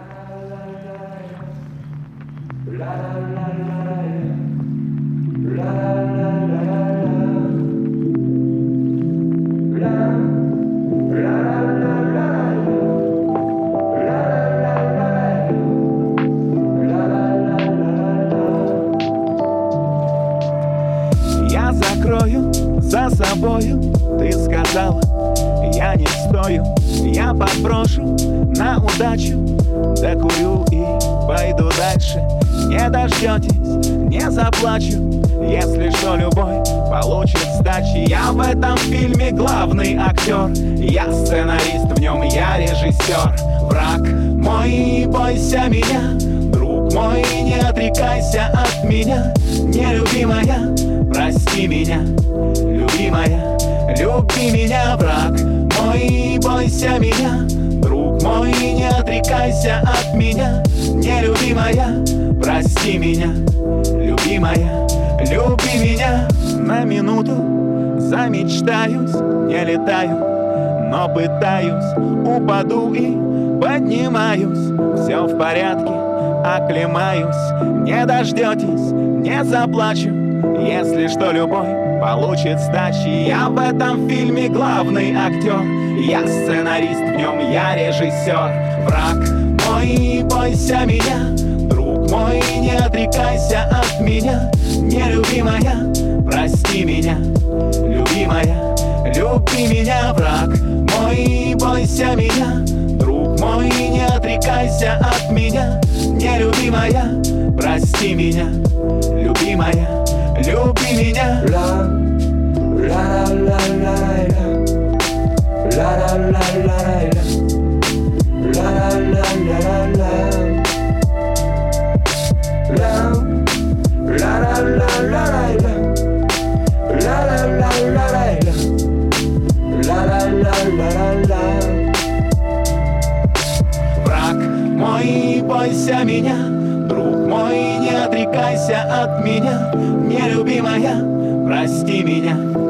Я закрою за собою, ты сказала, я не стою. Я подброшу на удачу, докурю и пойду дальше. Не дождетесь, не заплачу, если что, любой получит сдачи. Я в этом фильме главный актер, я сценарист, в нем я режиссер. Враг мой, бойся меня, друг мой, не отрекайся от меня. Нелюбимая, прости меня, любимая, люби меня. Враг мой, бойся меня, друг мой, не отрекайся от меня. Нелюбимая, прости меня, любимая, люби меня. На минуту замечтаюсь, не летаю, но пытаюсь, упаду и поднимаюсь. Все в порядке, оклемаюсь. Не дождетесь, не заплачу, если что, любой получит сдачи. Я в этом фильме главный актер, я сценарист, в нем я режиссер. Враг мой, бойся меня, друг мой, не отрекайся от меня. Нелюбимая, прости меня, любимая, люби меня. Враг мой, бойся меня, друг мой, не отрекайся от меня. Нелюбимая, прости меня, любимая, люби меня. La la la la la la la la la la la Враг мой, бойся меня, друг мой, не отрекайся от меня. Нелюбимая, прости меня,